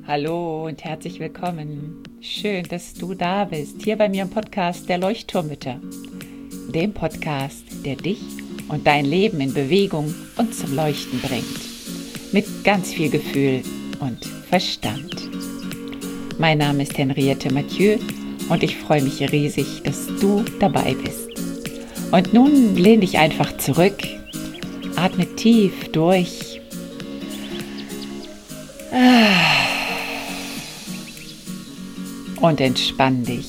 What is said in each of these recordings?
Hallo und herzlich willkommen. Schön, dass du da bist, hier bei mir im Podcast der Leuchtturmmütter. Dem Podcast, der dich und dein Leben in Bewegung und zum Leuchten bringt. Mit ganz viel Gefühl und Verstand. Mein Name ist Henriette Mathieu und ich freue mich riesig, dass du dabei bist. Und nun lehn dich einfach zurück, atme tief durch. Und entspann dich.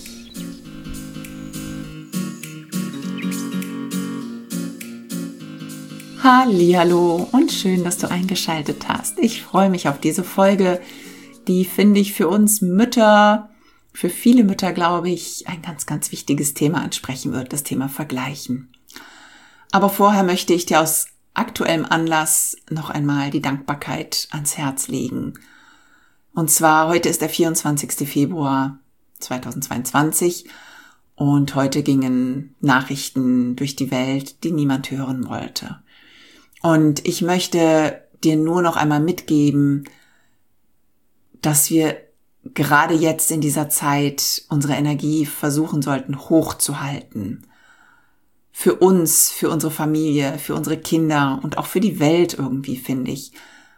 Hallihallo und schön, dass du eingeschaltet hast. Ich freue mich auf diese Folge, die finde ich für uns Mütter, für viele Mütter, glaube ich, ein ganz, ganz wichtiges Thema ansprechen wird, das Thema Vergleichen. Aber vorher möchte ich dir aus aktuellem Anlass noch einmal die Dankbarkeit ans Herz legen. Und zwar, heute ist der 24. Februar 2022 und heute gingen Nachrichten durch die Welt, die niemand hören wollte. Und ich möchte dir nur noch einmal mitgeben, dass wir gerade jetzt in dieser Zeit unsere Energie versuchen sollten hochzuhalten. Für uns, für unsere Familie, für unsere Kinder und auch für die Welt irgendwie, finde ich.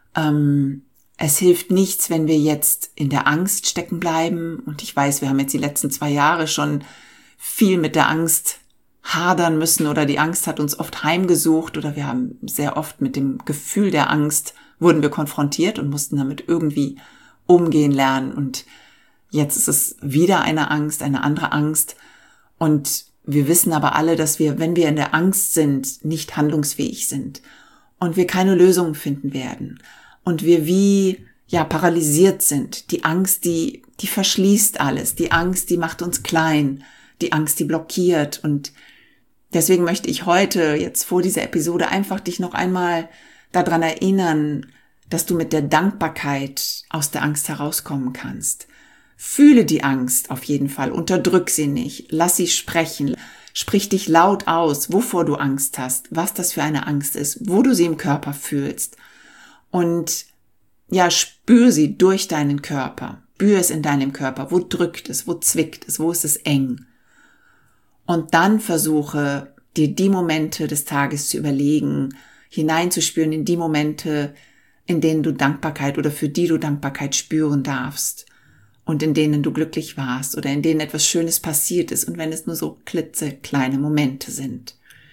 Es hilft nichts, wenn wir jetzt in der Angst stecken bleiben. Und ich weiß, wir haben jetzt die letzten 2 Jahre schon viel mit der Angst hadern müssen oder die Angst hat uns oft heimgesucht oder wir haben sehr oft mit dem Gefühl der Angst wurden wir konfrontiert und mussten damit irgendwie umgehen lernen. Und jetzt ist es wieder eine Angst, eine andere Angst. Und wir wissen aber alle, dass wir, wenn wir in der Angst sind, nicht handlungsfähig sind und wir keine Lösungen finden werden. Und wir paralysiert sind. Die Angst, die verschließt alles. Die Angst, die macht uns klein. Die Angst, die blockiert. Und deswegen möchte ich heute, jetzt vor dieser Episode, einfach dich noch einmal daran erinnern, dass du mit der Dankbarkeit aus der Angst herauskommen kannst. Fühle die Angst auf jeden Fall. Unterdrück sie nicht. Lass sie sprechen. Sprich dich laut aus, wovor du Angst hast, was das für eine Angst ist, wo du sie im Körper fühlst. Und ja, spür sie durch deinen Körper. Spür es in deinem Körper. Wo drückt es? Wo zwickt es? Wo ist es eng? Und dann versuche, dir die Momente des Tages zu überlegen, hineinzuspüren in die Momente, in denen du Dankbarkeit oder für die du Dankbarkeit spüren darfst. Und in denen du glücklich warst oder in denen etwas Schönes passiert ist. Und wenn es nur so klitzekleine Momente sind.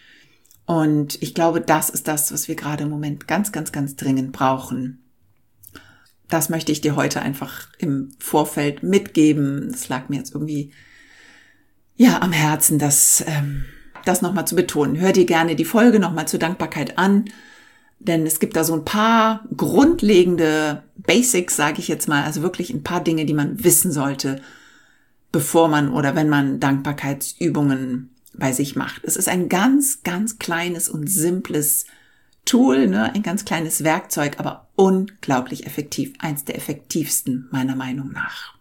Und ich glaube, das ist das, was wir gerade im Moment ganz, ganz, ganz dringend brauchen. Das möchte ich dir heute einfach im Vorfeld mitgeben. Es lag mir jetzt irgendwie am Herzen, das nochmal zu betonen. Hör dir gerne die Folge nochmal zur Dankbarkeit an, denn es gibt da so ein paar grundlegende Basics, sage ich jetzt mal, also wirklich ein paar Dinge, die man wissen sollte, bevor man oder wenn man Dankbarkeitsübungen bei sich macht. Es ist ein ganz, ganz kleines und simples Tool, ein ganz kleines Werkzeug, aber unglaublich effektiv. Eins der effektivsten, meiner Meinung nach.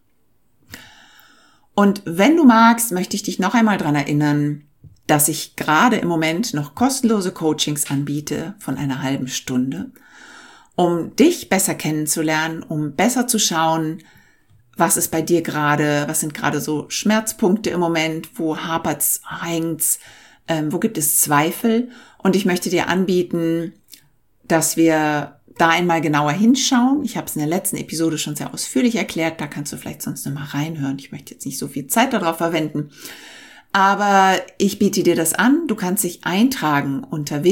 Und wenn du magst, möchte ich dich noch einmal daran erinnern, dass ich gerade im Moment noch kostenlose Coachings anbiete von einer halben Stunde, um dich besser kennenzulernen, um besser zu schauen, was ist bei dir gerade, was sind gerade so Schmerzpunkte im Moment, wo hapert's, hängt's, wo gibt es Zweifel? Und ich möchte dir anbieten, dass wir da einmal genauer hinschauen. Ich habe es in der letzten Episode schon sehr ausführlich erklärt, da kannst du vielleicht sonst noch mal reinhören. Ich möchte jetzt nicht so viel Zeit darauf verwenden, aber ich biete dir das an. Du kannst dich eintragen unter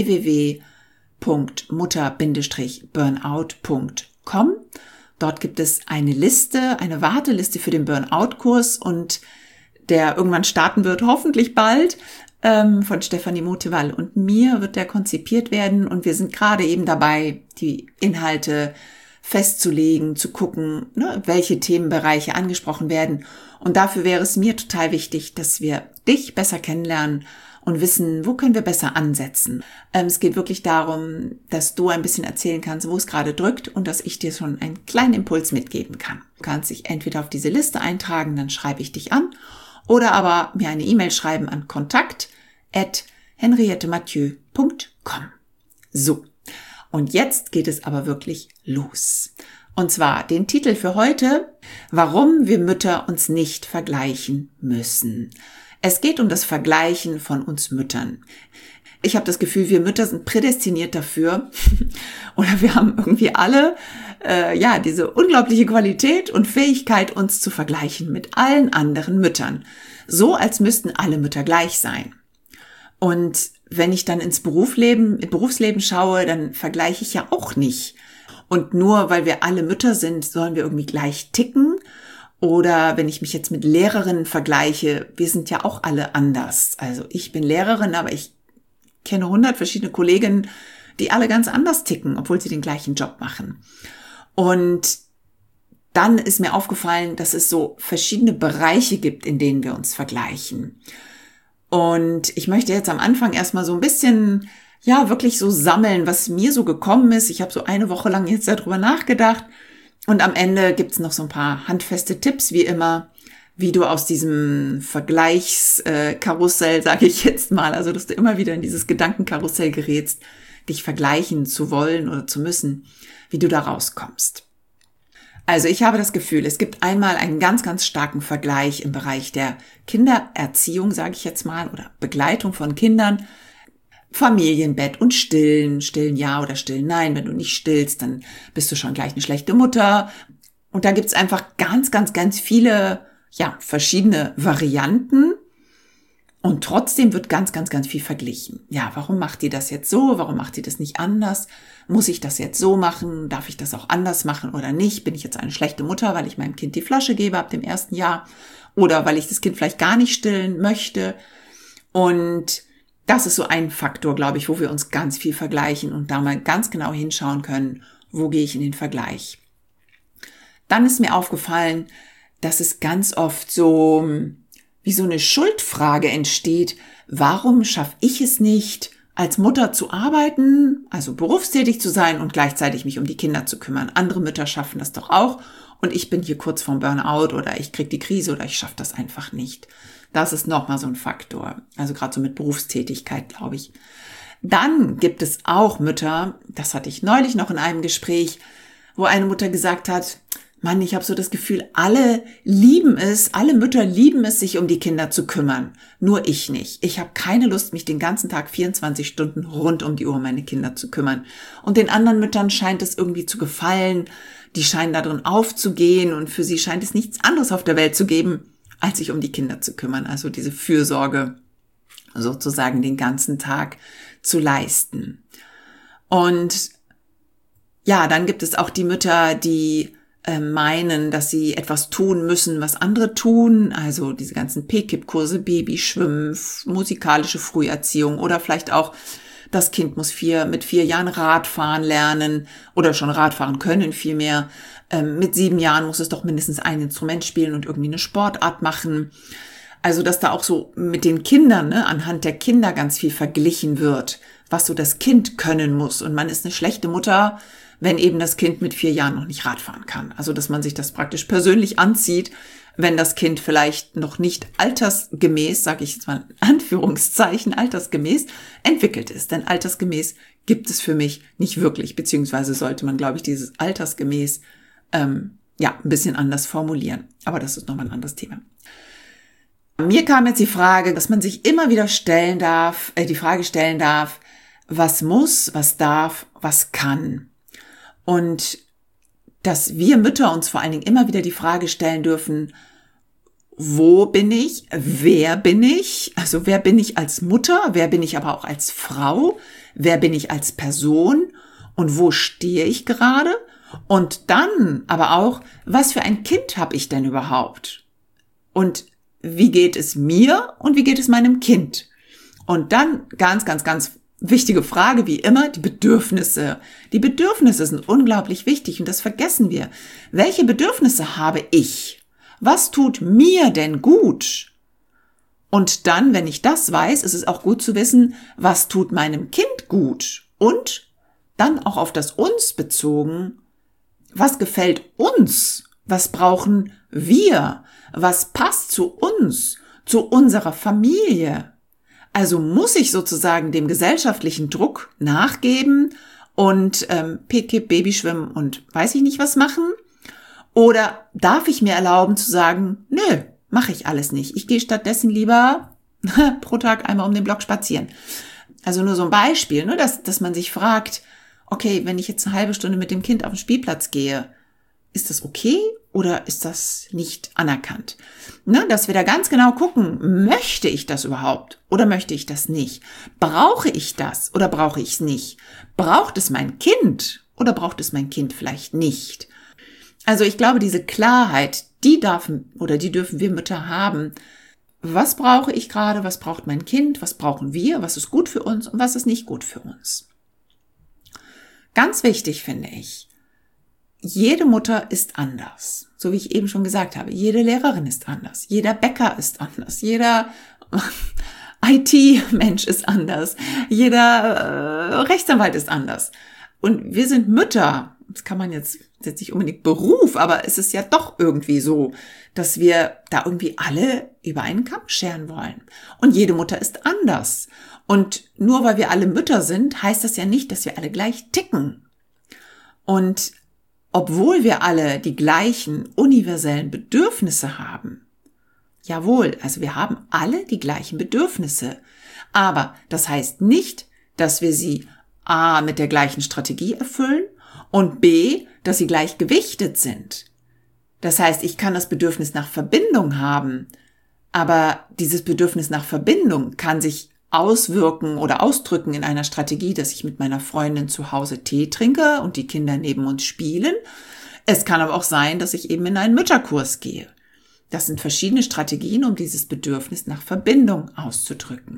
www.mutter-burnout.com. Dort gibt es eine Liste, eine Warteliste für den Burnout-Kurs und der irgendwann starten wird, hoffentlich bald, von Stefanie Motewall und mir wird der konzipiert werden und wir sind gerade eben dabei, die Inhalte festzulegen, zu gucken, welche Themenbereiche angesprochen werden. Und dafür wäre es mir total wichtig, dass wir dich besser kennenlernen und wissen, wo können wir besser ansetzen. Es geht wirklich darum, dass du ein bisschen erzählen kannst, wo es gerade drückt und dass ich dir schon einen kleinen Impuls mitgeben kann. Du kannst dich entweder auf diese Liste eintragen, dann schreibe ich dich an, oder aber mir eine E-Mail schreiben an kontakt@henriettemathieu.com. So, und jetzt geht es aber wirklich los. Und zwar den Titel für heute: Warum wir Mütter uns nicht vergleichen müssen. Es geht um das Vergleichen von uns Müttern. Ich habe das Gefühl, wir Mütter sind prädestiniert dafür oder wir haben irgendwie alle diese unglaubliche Qualität und Fähigkeit, uns zu vergleichen mit allen anderen Müttern. So, als müssten alle Mütter gleich sein. Und wenn ich dann ins Berufsleben schaue, dann vergleiche ich ja auch nicht. Und nur weil wir alle Mütter sind, sollen wir irgendwie gleich ticken. Oder wenn ich mich jetzt mit Lehrerinnen vergleiche, wir sind ja auch alle anders. Also ich bin Lehrerin, aber ich kenne 100 verschiedene Kolleginnen, die alle ganz anders ticken, obwohl sie den gleichen Job machen. Und dann ist mir aufgefallen, dass es so verschiedene Bereiche gibt, in denen wir uns vergleichen. Und ich möchte jetzt am Anfang erstmal so ein bisschen, wirklich so sammeln, was mir so gekommen ist. Ich habe so eine Woche lang jetzt darüber nachgedacht. Und am Ende gibt's noch so ein paar handfeste Tipps, wie immer, wie du aus diesem Vergleichskarussell, sage ich jetzt mal, also dass du immer wieder in dieses Gedankenkarussell gerätst, dich vergleichen zu wollen oder zu müssen, wie du da rauskommst. Also ich habe das Gefühl, es gibt einmal einen ganz, ganz starken Vergleich im Bereich der Kindererziehung, sage ich jetzt mal, oder Begleitung von Kindern, Familienbett und Stillen ja oder Stillen nein. Wenn du nicht stillst, dann bist du schon gleich eine schlechte Mutter. Und da gibt's einfach ganz, ganz, ganz viele, verschiedene Varianten. Und trotzdem wird ganz, ganz, ganz viel verglichen. Ja, warum macht die das jetzt so? Warum macht die das nicht anders? Muss ich das jetzt so machen? Darf ich das auch anders machen oder nicht? Bin ich jetzt eine schlechte Mutter, weil ich meinem Kind die Flasche gebe ab dem 1. Jahr? Oder weil ich das Kind vielleicht gar nicht stillen möchte? Und das ist so ein Faktor, glaube ich, wo wir uns ganz viel vergleichen und da mal ganz genau hinschauen können, wo gehe ich in den Vergleich. Dann ist mir aufgefallen, dass es ganz oft so wie so eine Schuldfrage entsteht. Warum schaffe ich es nicht, als Mutter zu arbeiten, also berufstätig zu sein und gleichzeitig mich um die Kinder zu kümmern? Andere Mütter schaffen das doch auch und ich bin hier kurz vorm Burnout oder ich kriege die Krise oder ich schaffe das einfach nicht. Das ist nochmal so ein Faktor. Also gerade so mit Berufstätigkeit, glaube ich. Dann gibt es auch Mütter, das hatte ich neulich noch in einem Gespräch, wo eine Mutter gesagt hat, Mann, ich habe so das Gefühl, alle Mütter lieben es, sich um die Kinder zu kümmern. Nur ich nicht. Ich habe keine Lust, mich den ganzen Tag 24 Stunden rund um die Uhr um meine Kinder zu kümmern. Und den anderen Müttern scheint es irgendwie zu gefallen. Die scheinen darin aufzugehen und für sie scheint es nichts anderes auf der Welt zu geben, als sich um die Kinder zu kümmern. Also diese Fürsorge sozusagen den ganzen Tag zu leisten. Und dann gibt es auch die Mütter, die meinen, dass sie etwas tun müssen, was andere tun, also diese ganzen PKIP-Kurse, Babyschwimmen, musikalische Früherziehung oder vielleicht auch, das Kind muss mit 4 Jahren Radfahren lernen oder schon Radfahren können vielmehr. Mit 7 Jahren muss es doch mindestens ein Instrument spielen und irgendwie eine Sportart machen. Also, dass da auch so mit den Kindern, anhand der Kinder ganz viel verglichen wird, was so das Kind können muss. Und man ist eine schlechte Mutter, wenn eben das Kind mit 4 Jahren noch nicht Radfahren kann. Also, dass man sich das praktisch persönlich anzieht, wenn das Kind vielleicht noch nicht altersgemäß, sage ich jetzt mal in Anführungszeichen, altersgemäß entwickelt ist. Denn altersgemäß gibt es für mich nicht wirklich, beziehungsweise sollte man, glaube ich, dieses altersgemäß ein bisschen anders formulieren. Aber das ist nochmal ein anderes Thema. Mir kam jetzt die Frage, dass man sich immer wieder die Frage stellen darf, was muss, was darf, was kann. Und dass wir Mütter uns vor allen Dingen immer wieder die Frage stellen dürfen, wo bin ich, wer bin ich, also wer bin ich als Mutter, wer bin ich aber auch als Frau, wer bin ich als Person und wo stehe ich gerade und dann aber auch, was für ein Kind habe ich denn überhaupt und wie geht es mir und wie geht es meinem Kind? Und dann ganz, ganz, ganz wichtige Frage, wie immer, die Bedürfnisse. Die Bedürfnisse sind unglaublich wichtig und das vergessen wir. Welche Bedürfnisse habe ich? Was tut mir denn gut? Und dann, wenn ich das weiß, ist es auch gut zu wissen, was tut meinem Kind gut? Und dann auch auf das Uns bezogen, was gefällt uns? Was brauchen wir? Was passt zu uns, zu unserer Familie? Also muss ich sozusagen dem gesellschaftlichen Druck nachgeben und PKIP, Babyschwimmen und weiß ich nicht was machen? Oder darf ich mir erlauben zu sagen, nö, mache ich alles nicht. Ich gehe stattdessen lieber pro Tag einmal um den Block spazieren. Also nur so ein Beispiel, ne, dass man sich fragt, okay, wenn ich jetzt eine halbe Stunde mit dem Kind auf den Spielplatz gehe, ist das okay oder ist das nicht anerkannt? Ne, dass wir da ganz genau gucken, möchte ich das überhaupt oder möchte ich das nicht? Brauche ich das oder brauche ich es nicht? Braucht es mein Kind oder braucht es mein Kind vielleicht nicht? Also ich glaube, diese Klarheit, die dürfen wir Mütter haben. Was brauche ich gerade? Was braucht mein Kind? Was brauchen wir? Was ist gut für uns und was ist nicht gut für uns? Ganz wichtig finde ich, jede Mutter ist anders. So wie ich eben schon gesagt habe, jede Lehrerin ist anders. Jeder Bäcker ist anders. Jeder IT-Mensch ist anders. Jeder Rechtsanwalt ist anders. Und wir sind Mütter. Das kann man jetzt nicht unbedingt Beruf, aber es ist ja doch irgendwie so, dass wir da irgendwie alle über einen Kamm scheren wollen. Und jede Mutter ist anders. Und nur weil wir alle Mütter sind, heißt das ja nicht, dass wir alle gleich ticken. Und obwohl wir alle die gleichen universellen Bedürfnisse haben, jawohl, also wir haben alle die gleichen Bedürfnisse. Aber das heißt nicht, dass wir sie A, mit der gleichen Strategie erfüllen und B, dass sie gleich gewichtet sind. Das heißt, ich kann das Bedürfnis nach Verbindung haben, aber dieses Bedürfnis nach Verbindung kann sich auswirken oder ausdrücken in einer Strategie, dass ich mit meiner Freundin zu Hause Tee trinke und die Kinder neben uns spielen. Es kann aber auch sein, dass ich eben in einen Mütterkurs gehe. Das sind verschiedene Strategien, um dieses Bedürfnis nach Verbindung auszudrücken.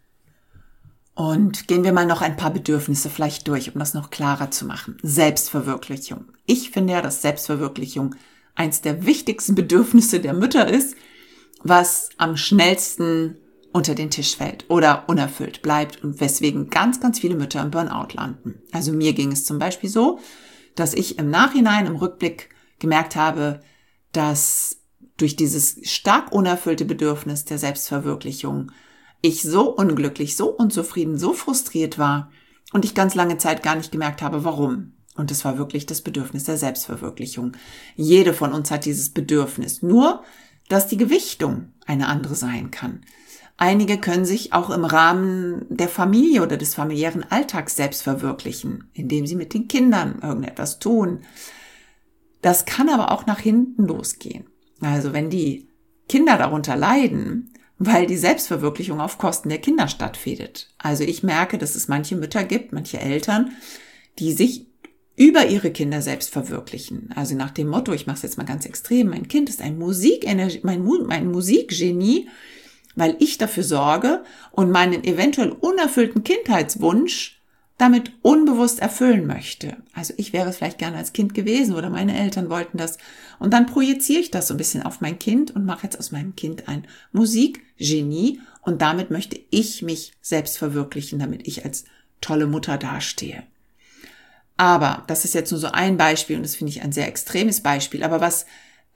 Und gehen wir mal noch ein paar Bedürfnisse vielleicht durch, um das noch klarer zu machen. Selbstverwirklichung. Ich finde ja, dass Selbstverwirklichung eins der wichtigsten Bedürfnisse der Mütter ist, was am schnellsten unter den Tisch fällt oder unerfüllt bleibt und weswegen ganz, ganz viele Mütter im Burnout landen. Also mir ging es zum Beispiel so, dass ich im Nachhinein, im Rückblick gemerkt habe, dass durch dieses stark unerfüllte Bedürfnis der Selbstverwirklichung ich so unglücklich, so unzufrieden, so frustriert war und ich ganz lange Zeit gar nicht gemerkt habe, warum. Und es war wirklich das Bedürfnis der Selbstverwirklichung. Jede von uns hat dieses Bedürfnis, nur dass die Gewichtung eine andere sein kann. Einige können sich auch im Rahmen der Familie oder des familiären Alltags selbst verwirklichen, indem sie mit den Kindern irgendetwas tun. Das kann aber auch nach hinten losgehen. Also wenn die Kinder darunter leiden, weil die Selbstverwirklichung auf Kosten der Kinder stattfindet. Also ich merke, dass es manche Mütter gibt, manche Eltern, die sich über ihre Kinder selbst verwirklichen. Also nach dem Motto, ich mache es jetzt mal ganz extrem, mein Kind ist ein mein Musikgenie, weil ich dafür sorge und meinen eventuell unerfüllten Kindheitswunsch damit unbewusst erfüllen möchte. Also ich wäre es vielleicht gerne als Kind gewesen oder meine Eltern wollten das. Und dann projiziere ich das so ein bisschen auf mein Kind und mache jetzt aus meinem Kind ein Musikgenie und damit möchte ich mich selbst verwirklichen, damit ich als tolle Mutter dastehe. Aber das ist jetzt nur so ein Beispiel und das finde ich ein sehr extremes Beispiel. Aber was,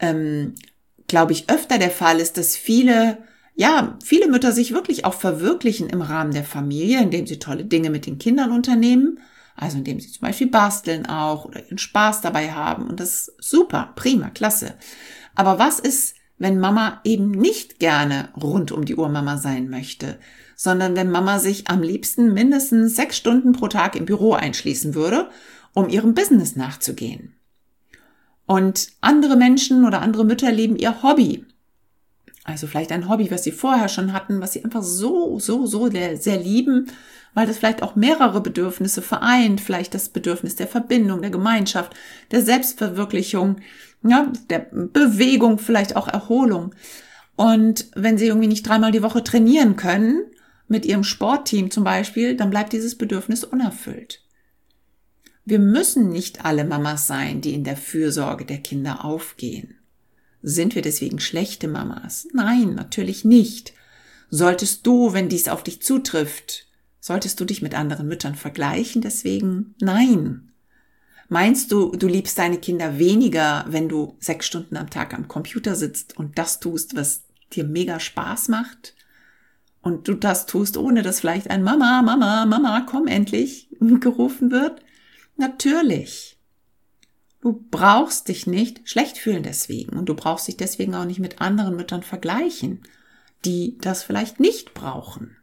glaube ich, öfter der Fall ist, dass viele Mütter sich wirklich auch verwirklichen im Rahmen der Familie, indem sie tolle Dinge mit den Kindern unternehmen, also indem sie zum Beispiel basteln auch oder ihren Spaß dabei haben und das ist super, prima, klasse. Aber was ist, wenn Mama eben nicht gerne rund um die Uhr Mama sein möchte, sondern wenn Mama sich am liebsten mindestens 6 Stunden pro Tag im Büro einschließen würde, um ihrem Business nachzugehen? Und andere Menschen oder andere Mütter leben ihr Hobby. Also vielleicht ein Hobby, was sie vorher schon hatten, was sie einfach so sehr lieben, weil das vielleicht auch mehrere Bedürfnisse vereint, vielleicht das Bedürfnis der Verbindung, der Gemeinschaft, der Selbstverwirklichung, ja, der Bewegung, vielleicht auch Erholung. Und wenn sie irgendwie nicht 3-mal die Woche trainieren können, mit ihrem Sportteam zum Beispiel, dann bleibt dieses Bedürfnis unerfüllt. Wir müssen nicht alle Mamas sein, die in der Fürsorge der Kinder aufgehen. Sind wir deswegen schlechte Mamas? Nein, natürlich nicht. Solltest du, wenn dies auf dich zutrifft, solltest du dich mit anderen Müttern vergleichen deswegen? Nein. Meinst du, du liebst deine Kinder weniger, wenn du 6 Stunden am Tag am Computer sitzt und das tust, was dir mega Spaß macht? Und du das tust, ohne dass vielleicht ein Mama, komm endlich gerufen wird? Natürlich. Du brauchst dich nicht schlecht fühlen deswegen und du brauchst dich deswegen auch nicht mit anderen Müttern vergleichen, die das vielleicht nicht brauchen.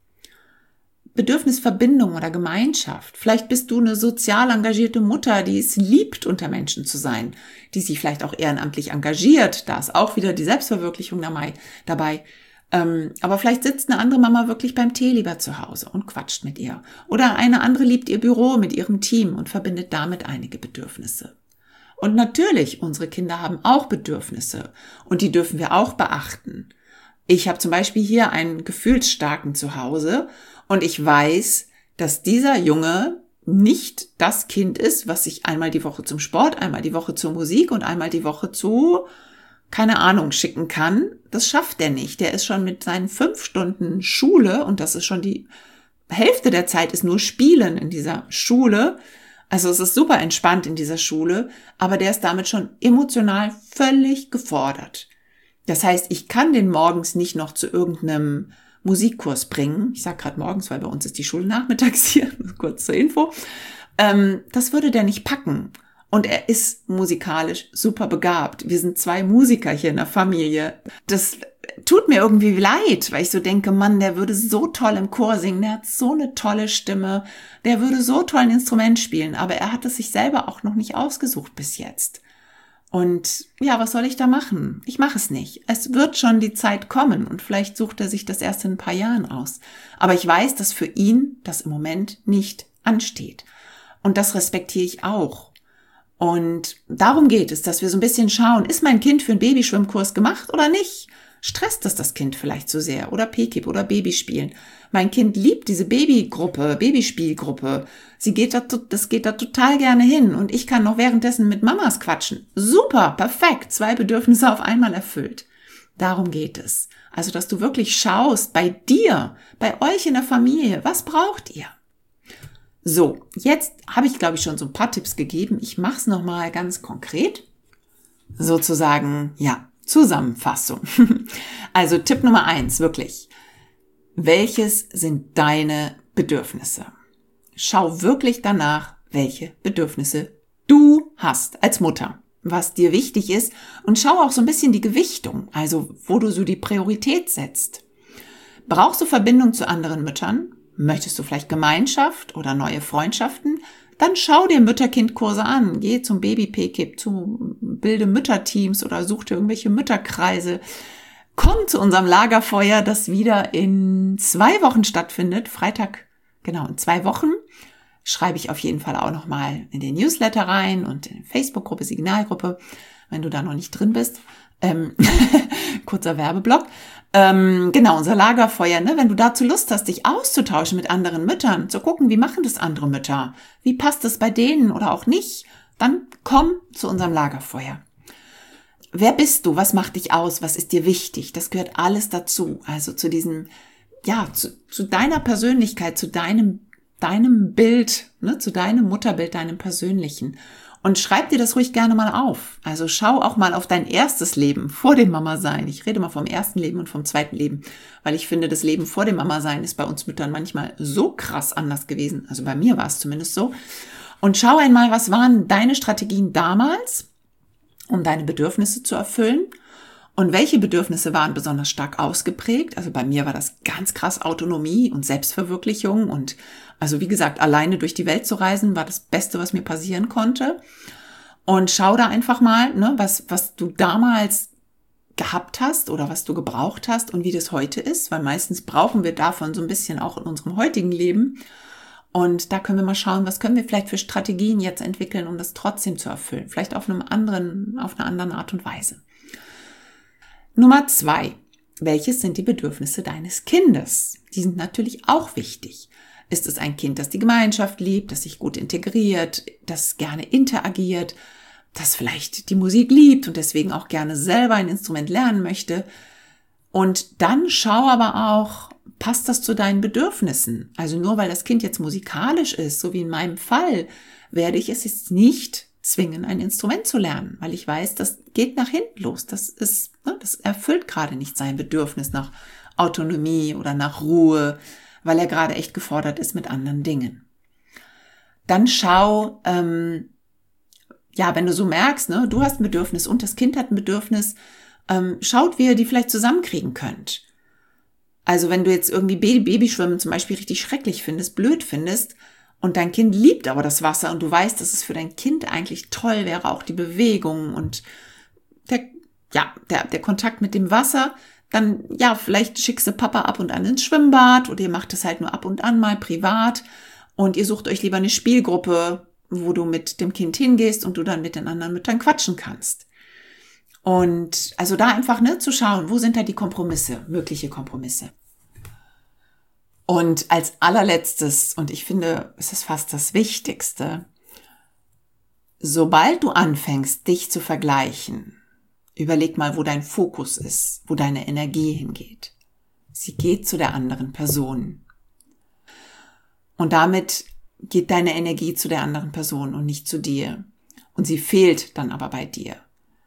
Bedürfnis Verbindung oder Gemeinschaft. Vielleicht bist du eine sozial engagierte Mutter, die es liebt, unter Menschen zu sein, die sich vielleicht auch ehrenamtlich engagiert. Da ist auch wieder die Selbstverwirklichung dabei. Aber vielleicht sitzt eine andere Mama wirklich beim Tee lieber zu Hause und quatscht mit ihr. Oder eine andere liebt ihr Büro mit ihrem Team und verbindet damit einige Bedürfnisse. Und natürlich, unsere Kinder haben auch Bedürfnisse und die dürfen wir auch beachten. Ich habe zum Beispiel hier einen gefühlsstarken Zuhause und ich weiß, dass dieser Junge nicht das Kind ist, was ich einmal die Woche zum Sport, einmal die Woche zur Musik und einmal die Woche zu, keine Ahnung, schicken kann. Das schafft er nicht. Der ist schon mit seinen 5 Stunden Schule und das ist schon die Hälfte der Zeit ist nur Spielen in dieser Schule. Also es ist super entspannt in dieser Schule, aber der ist damit schon emotional völlig gefordert. Das heißt, ich kann den morgens nicht noch zu irgendeinem Musikkurs bringen. Ich sage gerade morgens, weil bei uns ist die Schule nachmittags hier, kurz zur Info. Das würde der nicht packen. Und er ist musikalisch super begabt. Wir sind 2 Musiker hier in der Familie. Das tut mir irgendwie leid, weil ich so denke, Mann, der würde so toll im Chor singen, der hat so eine tolle Stimme, der würde so toll ein Instrument spielen, aber er hat es sich selber auch noch nicht ausgesucht bis jetzt. Und ja, was soll ich da machen? Ich mache es nicht. Es wird schon die Zeit kommen und vielleicht sucht er sich das erst in ein paar Jahren aus. Aber ich weiß, dass für ihn das im Moment nicht ansteht. Und das respektiere ich auch. Und darum geht es, dass wir so ein bisschen schauen, ist mein Kind für einen Babyschwimmkurs gemacht oder nicht? Stresst das Kind vielleicht zu sehr? Oder PKIP oder Babyspielen? Mein Kind liebt diese Babyspielgruppe. Das geht da total gerne hin und ich kann noch währenddessen mit Mamas quatschen. Super, perfekt, 2 Bedürfnisse auf einmal erfüllt. Darum geht es. Also, dass du wirklich schaust bei dir, bei euch in der Familie, was braucht ihr? So, jetzt habe ich, glaube ich, schon so ein paar Tipps gegeben. Ich mache es nochmal ganz konkret. Sozusagen, ja, Zusammenfassung. Also Tipp Nummer 1, wirklich. Welches sind deine Bedürfnisse? Schau wirklich danach, welche Bedürfnisse du hast als Mutter, was dir wichtig ist und schau auch so ein bisschen die Gewichtung, also wo du so die Priorität setzt. Brauchst du Verbindung zu anderen Müttern? Möchtest du vielleicht Gemeinschaft oder neue Freundschaften? Dann schau dir Mütter-Kind-Kurse an. Geh zum Baby-PKIP, zu bilde Mütterteams oder such dir irgendwelche Mütterkreise. Komm zu unserem Lagerfeuer, das wieder in 2 Wochen stattfindet. Freitag, genau, in 2 Wochen. Schreibe ich auf jeden Fall auch nochmal in den Newsletter rein und in die Facebook-Gruppe, Signalgruppe, wenn du da noch nicht drin bist. Kurzer Werbeblock. Genau, unser Lagerfeuer, ne? Wenn du dazu Lust hast, dich auszutauschen mit anderen Müttern, zu gucken, wie machen das andere Mütter, wie passt das bei denen oder auch nicht, dann komm zu unserem Lagerfeuer. Wer bist du? Was macht dich aus? Was ist dir wichtig? Das gehört alles dazu. Also zu diesem, ja, zu deiner Persönlichkeit, zu deinem Bild, ne? Zu deinem Mutterbild, deinem persönlichen. Und schreib dir das ruhig gerne mal auf. Also schau auch mal auf dein erstes Leben vor dem Mama-Sein. Ich rede mal vom ersten Leben und vom zweiten Leben, weil ich finde, das Leben vor dem Mama-Sein ist bei uns Müttern manchmal so krass anders gewesen. Also bei mir war es zumindest so. Und schau einmal, was waren deine Strategien damals, um deine Bedürfnisse zu erfüllen? Und welche Bedürfnisse waren besonders stark ausgeprägt? Also bei mir war das ganz krass Autonomie und Selbstverwirklichung und also wie gesagt, alleine durch die Welt zu reisen war das Beste, was mir passieren konnte. Und schau da einfach mal, ne, was du damals gehabt hast oder was du gebraucht hast und wie das heute ist, weil meistens brauchen wir davon so ein bisschen auch in unserem heutigen Leben. Und da können wir mal schauen, was können wir vielleicht für Strategien jetzt entwickeln, um das trotzdem zu erfüllen. Vielleicht auf einer anderen Art und Weise. Nummer 2. Welches sind die Bedürfnisse deines Kindes? Die sind natürlich auch wichtig. Ist es ein Kind, das die Gemeinschaft liebt, das sich gut integriert, das gerne interagiert, das vielleicht die Musik liebt und deswegen auch gerne selber ein Instrument lernen möchte? Und dann schau aber auch, passt das zu deinen Bedürfnissen? Also nur weil das Kind jetzt musikalisch ist, so wie in meinem Fall, werde ich es jetzt nicht zwingen, ein Instrument zu lernen, weil ich weiß, das geht nach hinten los. Das erfüllt gerade nicht sein Bedürfnis nach Autonomie oder nach Ruhe, weil er gerade echt gefordert ist mit anderen Dingen. dann schau, wenn du so merkst, ne, du hast ein Bedürfnis und das Kind hat ein Bedürfnis, schaut, wie ihr die vielleicht zusammenkriegen könnt. Also wenn du jetzt irgendwie Babyschwimmen zum Beispiel richtig schrecklich findest, blöd findest und dein Kind liebt aber das Wasser und du weißt, dass es für dein Kind eigentlich toll wäre, auch die Bewegung und der Kontakt mit dem Wasser, dann vielleicht schickst du Papa ab und an ins Schwimmbad oder ihr macht es halt nur ab und an mal privat und ihr sucht euch lieber eine Spielgruppe, wo du mit dem Kind hingehst und du dann mit den anderen Müttern quatschen kannst. Und also da einfach zu schauen, wo sind da die Kompromisse, mögliche Kompromisse. Und als allerletztes, und ich finde, es ist fast das Wichtigste, sobald du anfängst, dich zu vergleichen, überleg mal, wo dein Fokus ist, wo deine Energie hingeht. Sie geht zu der anderen Person. Und damit geht deine Energie zu der anderen Person und nicht zu dir. Und sie fehlt dann aber bei dir.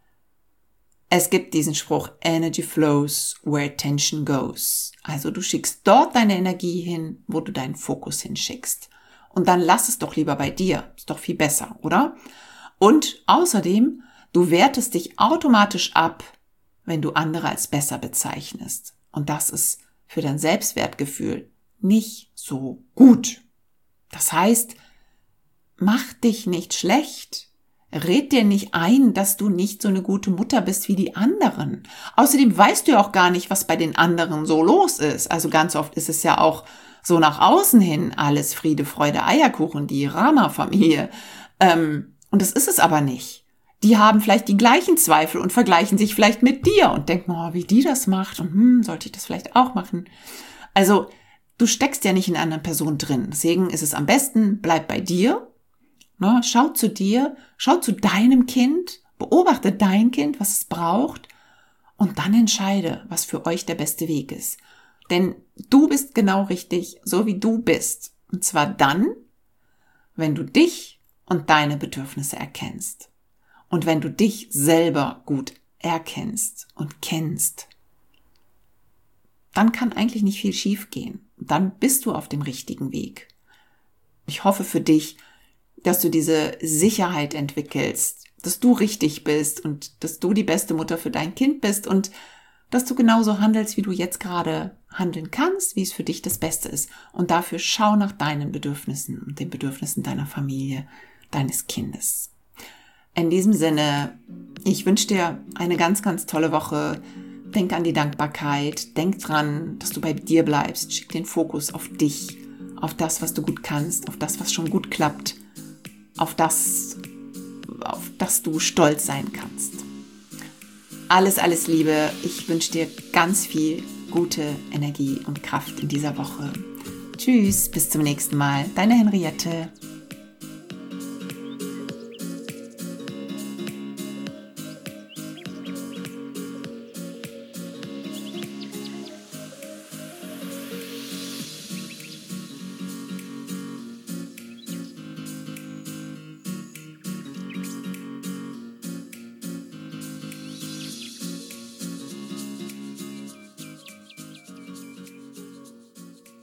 Es gibt diesen Spruch, Energy flows where attention goes. Also du schickst dort deine Energie hin, wo du deinen Fokus hinschickst. Und dann lass es doch lieber bei dir. Ist doch viel besser, oder? Und außerdem, du wertest dich automatisch ab, wenn du andere als besser bezeichnest. Und das ist für dein Selbstwertgefühl nicht so gut. Das heißt, mach dich nicht schlecht. Red dir nicht ein, dass du nicht so eine gute Mutter bist wie die anderen. Außerdem weißt du ja auch gar nicht, was bei den anderen so los ist. Also ganz oft ist es ja auch so nach außen hin alles Friede, Freude, Eierkuchen, die Rama-Familie. Und das ist es aber nicht. Die haben vielleicht die gleichen Zweifel und vergleichen sich vielleicht mit dir und denken, wie die das macht und sollte ich das vielleicht auch machen. Also du steckst ja nicht in einer anderen Person drin. Deswegen ist es am besten, bleib bei dir. Schau zu dir, schau zu deinem Kind, beobachte dein Kind, was es braucht und dann entscheide, was für euch der beste Weg ist. Denn du bist genau richtig, so wie du bist. Und zwar dann, wenn du dich und deine Bedürfnisse erkennst. Und wenn du dich selber gut erkennst und kennst, dann kann eigentlich nicht viel schief gehen. Dann bist du auf dem richtigen Weg. Ich hoffe für dich, dass du diese Sicherheit entwickelst, dass du richtig bist und dass du die beste Mutter für dein Kind bist und dass du genauso handelst, wie du jetzt gerade handeln kannst, wie es für dich das Beste ist. Und dafür schau nach deinen Bedürfnissen und den Bedürfnissen deiner Familie, deines Kindes. In diesem Sinne, ich wünsche dir eine ganz, ganz tolle Woche. Denk an die Dankbarkeit. Denk dran, dass du bei dir bleibst. Schick den Fokus auf dich, auf das, was du gut kannst, auf das, was schon gut klappt, auf das du stolz sein kannst. Alles, alles Liebe. Ich wünsche dir ganz viel gute Energie und Kraft in dieser Woche. Tschüss, bis zum nächsten Mal. Deine Henriette.